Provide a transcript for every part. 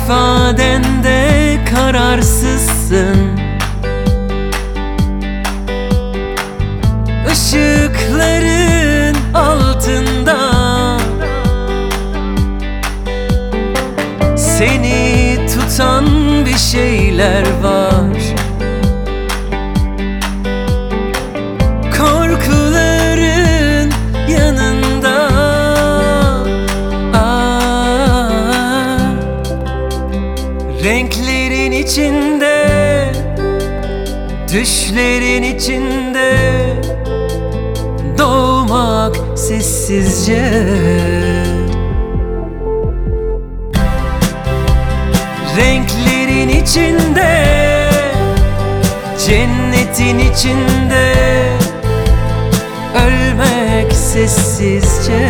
ifadende kararsızsın. Işıkların altında seni tutan bir şeyler var. Korkuların yanında renklerin içinde, düşlerin içinde doğmak sessizce. Renklerin içinde, cennetin içinde ölmek sessizce.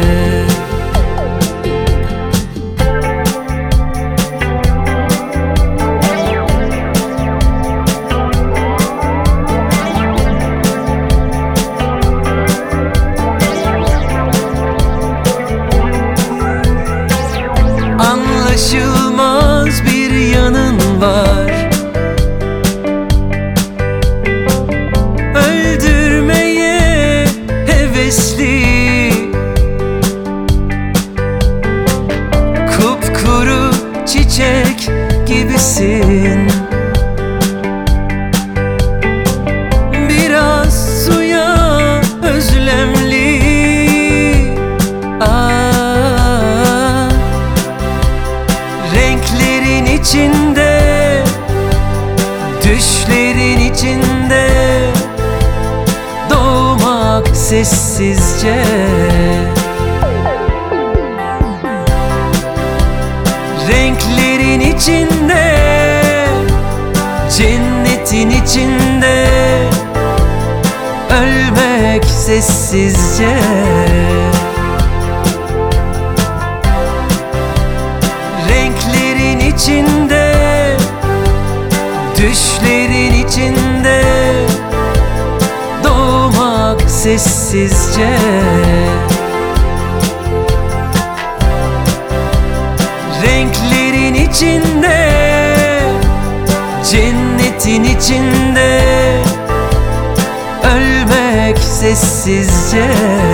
Anlaşılmaz bir yanın var. Öldürmeye hevesli, kupkuru çiçek gibisin. Biraz suya özlemli. Renklerin içinde, düşlerin içinde doğmak sessizce. Renklerin içinde, cennetin içinde ölmek sessizce. Renklerin içinde, düşlerin içinde doğmak sessizce. Renklerin içinde, cennetin içinde ölmek sessizce.